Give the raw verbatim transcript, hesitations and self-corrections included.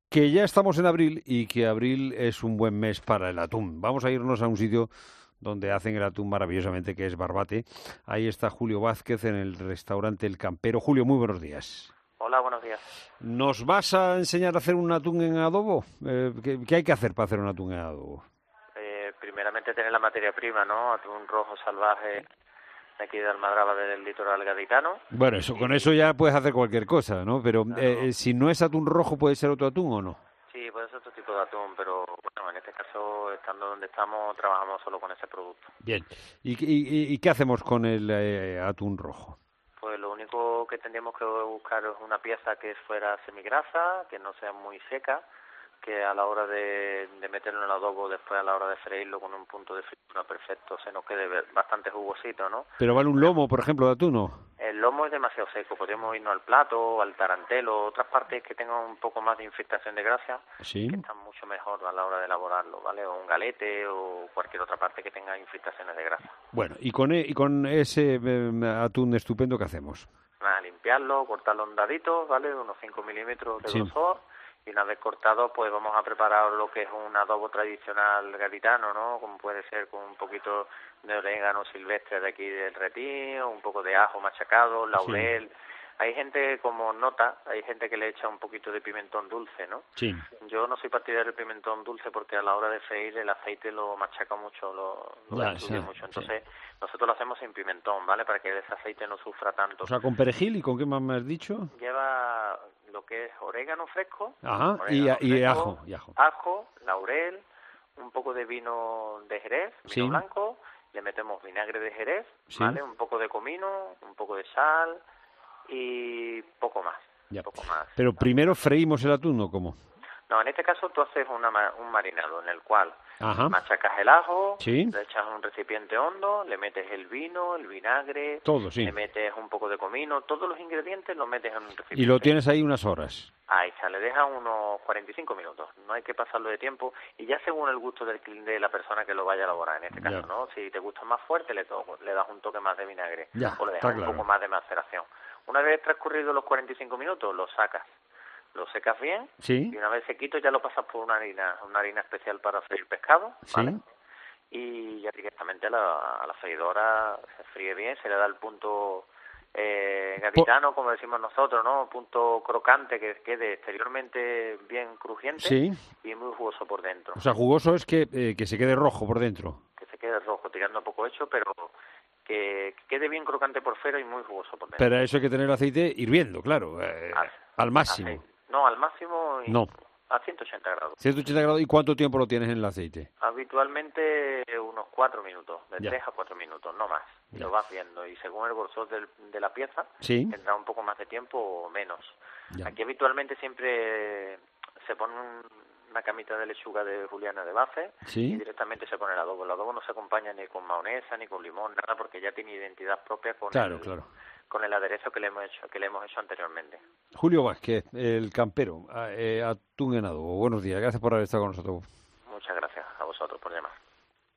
que ya estamos en abril y que abril es un buen mes para el atún. Vamos a irnos a un sitio donde hacen el atún maravillosamente, que es Barbate. Ahí está Julio Vázquez en el restaurante El Campero. Julio, muy buenos días. Hola, buenos días. ¿Nos vas a enseñar a hacer un atún en adobo? Eh, ¿qué, ¿Qué hay que hacer para hacer un atún en adobo? Eh, primeramente tener la materia prima, ¿no? Atún rojo salvaje de aquí de Almadraba, del litoral gaditano. Bueno, eso, Y, con eso ya puedes hacer cualquier cosa, ¿no? Pero claro, eh, si no es atún rojo, ¿puede ser otro atún o no? sí, puede ser otro tipo de atún, pero bueno, en este caso, estando donde estamos, trabajamos solo con ese producto. Bien. ¿Y, y, y qué hacemos con el eh, atún rojo? Pues lo único que tendríamos que buscar es una pieza que fuera semigrasa, que no sea muy seca, que a la hora de, de meterlo en el adobo, después a la hora de freírlo con un punto de fritura perfecto, se nos quede bastante jugosito, ¿no? Pero vale un lomo, por ejemplo, de atún, ¿no? El lomo es demasiado seco, podríamos irnos al plato, al tarantelo, otras partes que tengan un poco más de infiltración de grasa, Sí. que están mucho mejor a la hora de elaborarlo, ¿vale? O un galete o cualquier otra parte que tenga infiltraciones de grasa. Bueno, y con, e- y con ese eh, atún estupendo, ¿qué hacemos? Nada, limpiarlo, cortarlo en daditos, ¿vale? Unos cinco milímetros de Sí. grosor. Y una vez cortado, pues vamos a preparar lo que es un adobo tradicional gaditano, ¿no? Como puede ser con un poquito de orégano silvestre de aquí del Retí, un poco de ajo machacado, laurel. Sí. Hay gente, como nota, hay gente que le echa un poquito de pimentón dulce, ¿no? Sí. Yo no soy partidario del pimentón dulce porque a la hora de freír el aceite lo machaca mucho, lo, lo Ya, destruye sí, mucho. Entonces, sí. nosotros lo hacemos sin pimentón, ¿vale? Para que ese aceite no sufra tanto. O sea, con perejil, ¿y con qué más me has dicho? Lleva lo que es orégano fresco, Ajá, y, orégano y fresco, ajo, y ajo. ajo, laurel, un poco de vino de Jerez, vino Sí. blanco, le metemos vinagre de Jerez, Sí. ¿vale? Un poco de comino, un poco de sal y poco más, Ya. poco más. Pero primero freímos el atún, ¿o cómo? No, en este caso tú haces una, ma- un marinado en el cual Ajá. machacas el ajo, Sí. le echas un recipiente hondo, le metes el vino, el vinagre, Todo, sí. le metes un poco de comino, todos los ingredientes los metes en un recipiente. Y lo tienes ahí unas horas. Ahí está, le deja unos cuarenta y cinco minutos, no hay que pasarlo de tiempo y ya según el gusto del cli- de la persona que lo vaya a elaborar, en este caso, Ya. ¿no? Si te gusta más fuerte, le, to- le das un toque más de vinagre Ya, o le está dejas un claro. poco más de maceración. Una vez transcurridos los cuarenta y cinco minutos, lo sacas, lo secas bien Sí. y una vez sequito ya lo pasas por una harina, una harina especial para freír pescado, ¿vale? Sí. Y ya directamente a la, a la freidora se fríe bien, se le da el punto eh, gaditano, como decimos nosotros, ¿no? Punto crocante, que quede exteriormente bien crujiente Sí. y muy jugoso por dentro. O sea, jugoso es que, eh, que se quede rojo por dentro. Que se quede rojo, tirando poco hecho, pero que quede bien crocante por fuera y muy jugoso por dentro. Pero eso hay que tener el aceite hirviendo, claro, eh, Al- al máximo. aceite. No, al máximo y No. a ciento ochenta grados. ciento ochenta grados. ¿Y cuánto tiempo lo tienes en el aceite? Habitualmente unos cuatro minutos, de Ya. tres a cuatro minutos, no más. Y Ya. lo vas viendo y según el grosor del, de la pieza Sí. tendrá un poco más de tiempo o menos. Ya. Aquí habitualmente siempre se pone un- una camita de lechuga de juliana de base Sí. y directamente se pone el adobo. El adobo no se acompaña ni con mahonesa ni con limón, nada, porque ya tiene identidad propia con Claro, el, claro. con el aderezo que le hemos hecho que le hemos hecho anteriormente. Julio Vázquez, el campero, eh, atún en adobo. Buenos días, gracias por haber estado con nosotros.